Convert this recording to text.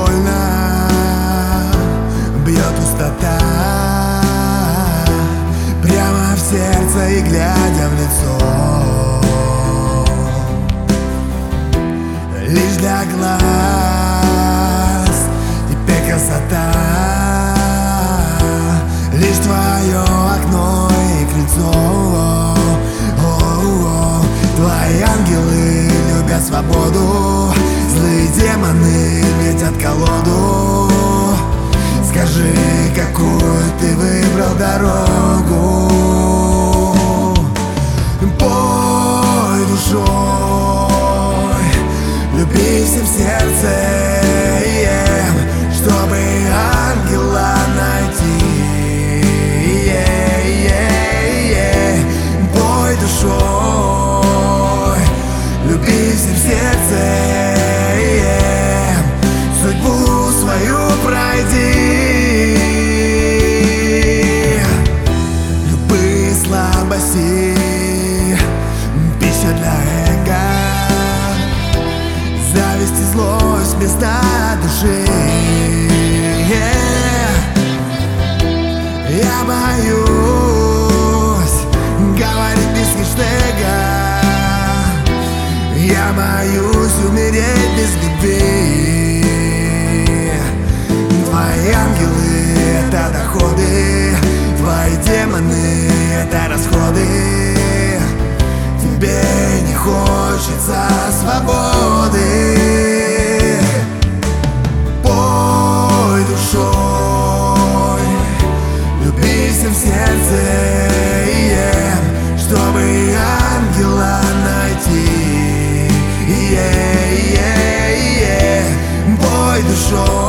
больно, бьет пустота прямо в сердце и глядя в лицо. Лишь для глаз теперь красота, лишь твое окно и крыльцо. Твои ангелы любят свободу, злые демоны метят колоду. Скажи, какую ты выбрал дорогу? Пой душой, люби всем сердцем, чтобы ангела найти. Пой душой, люби всем сердцем, судьбу свою пройди. Любые слабости — пища для эго, зависть и злость вместо души. Я боюсь говорить без хэштега, я боюсь умереть без любви. Твои ангелы — это доходы, твои демоны — это расходы. Тебе не хочется свободы. Пой душой, люби всем сердцем, чтобы ангела найти. Пой душой,